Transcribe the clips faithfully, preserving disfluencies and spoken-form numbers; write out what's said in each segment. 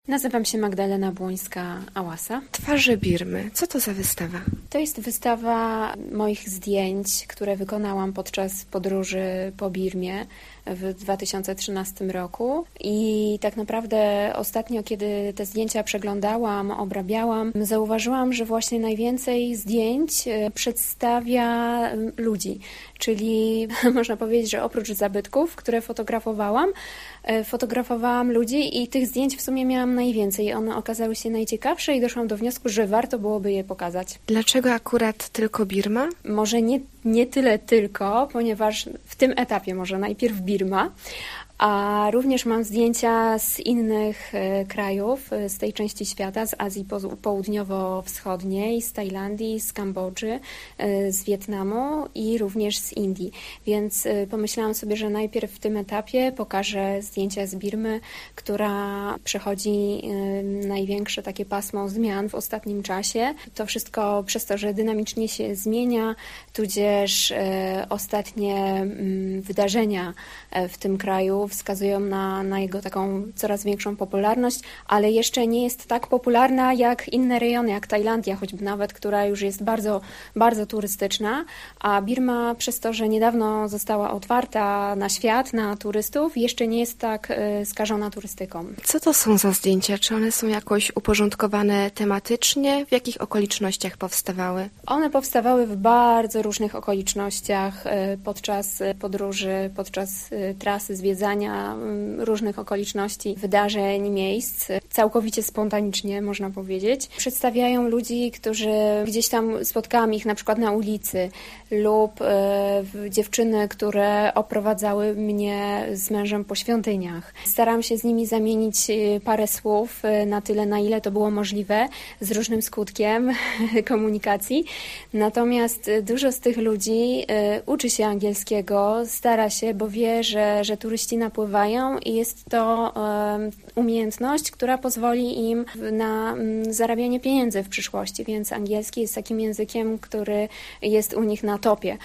Nazywam się Magdalena Błońska-Ałasa. Twarze Birmy. Co to za wystawa? To jest wystawa moich zdjęć, które wykonałam podczas podróży po Birmie w dwa tysiące trzynastym roku. I tak naprawdę ostatnio, kiedy te zdjęcia przeglądałam, obrabiałam, zauważyłam, że właśnie najwięcej zdjęć przedstawia ludzi. Czyli można powiedzieć, że oprócz zabytków, które fotografowałam, fotografowałam ludzi i tych zdjęć w sumie miałam najwięcej. One okazały się najciekawsze i doszłam do wniosku, że warto byłoby je pokazać. Dlaczego akurat tylko Birma? Może nie, nie tyle tylko, ponieważ w tym etapie może najpierw Birma, a również mam zdjęcia z innych e, krajów, e, z tej części świata, z Azji po- Południowo-Wschodniej, z Tajlandii, z Kambodży, e, z Wietnamu i również z Indii. Więc e, pomyślałam sobie, że najpierw w tym etapie pokażę zdjęcia z Birmy, która przechodzi e, największe takie pasmo zmian w ostatnim czasie. To wszystko przez to, że dynamicznie się zmienia, tudzież e, ostatnie m, wydarzenia e, w tym kraju wskazują na, na jego taką coraz większą popularność, ale jeszcze nie jest tak popularna jak inne rejony, jak Tajlandia choćby nawet, która już jest bardzo, bardzo turystyczna, a Birma przez to, że niedawno została otwarta na świat, na turystów, jeszcze nie jest tak y, skażona turystyką. Co to są za zdjęcia? Czy one są jakoś uporządkowane tematycznie? W jakich okolicznościach powstawały? One powstawały w bardzo różnych okolicznościach y, podczas podróży, podczas y, trasy zwiedzania różnych okoliczności, wydarzeń, miejsc, całkowicie spontanicznie, można powiedzieć. Przedstawiają ludzi, którzy gdzieś tam spotkałam ich na przykład na ulicy lub e, dziewczyny, które oprowadzały mnie z mężem po świątyniach. Staram się z nimi zamienić parę słów na tyle, na ile to było możliwe, z różnym skutkiem komunikacji. Natomiast dużo z tych ludzi e, uczy się angielskiego, stara się, bo wie, że, że turyści napływają i jest to e, umiejętność, która pozwoli im na m, zarabianie pieniędzy w przyszłości, więc angielski jest takim językiem, który jest u nich na topie.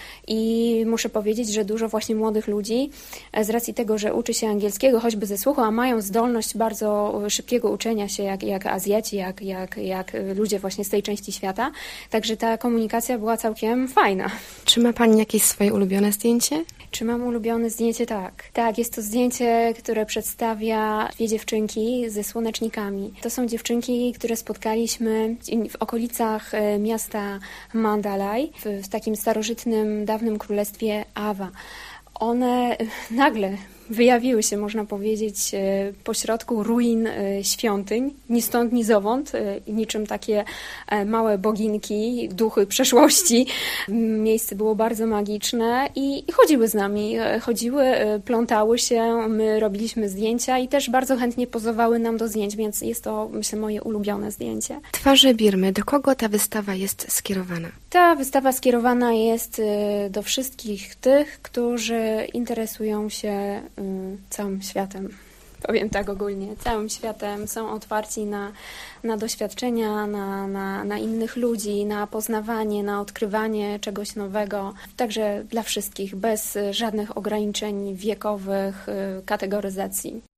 I muszę powiedzieć, że dużo właśnie młodych ludzi z racji tego, że uczy się angielskiego choćby ze słuchu, a mają zdolność bardzo szybkiego uczenia się, jak, jak Azjaci, jak, jak, jak ludzie właśnie z tej części świata. Także ta komunikacja była całkiem fajna. Czy ma Pani jakieś swoje ulubione zdjęcie? Czy mam ulubione zdjęcie? Tak. Tak, jest to zdjęcie, które przedstawia dwie dziewczynki ze słonecznikami. To są dziewczynki, które spotkaliśmy w okolicach miasta Mandalay, w, w takim starożytnym, dawnym królestwie Awa. One nagle wyjawiły się, można powiedzieć, pośrodku ruin świątyń, ni stąd, ni zowąd, niczym takie małe boginki, duchy przeszłości. Miejsce było bardzo magiczne i chodziły z nami, chodziły, plątały się, my robiliśmy zdjęcia i też bardzo chętnie pozowały nam do zdjęć, więc jest to, myślę, moje ulubione zdjęcie. Twarze Birmy. Do kogo ta wystawa jest skierowana? Ta wystawa skierowana jest do wszystkich tych, którzy interesują się całym światem. Powiem tak ogólnie, całym światem, są otwarci na, na doświadczenia, na, na, na innych ludzi, na poznawanie, na odkrywanie czegoś nowego. Także dla wszystkich, bez żadnych ograniczeń wiekowych, kategoryzacji.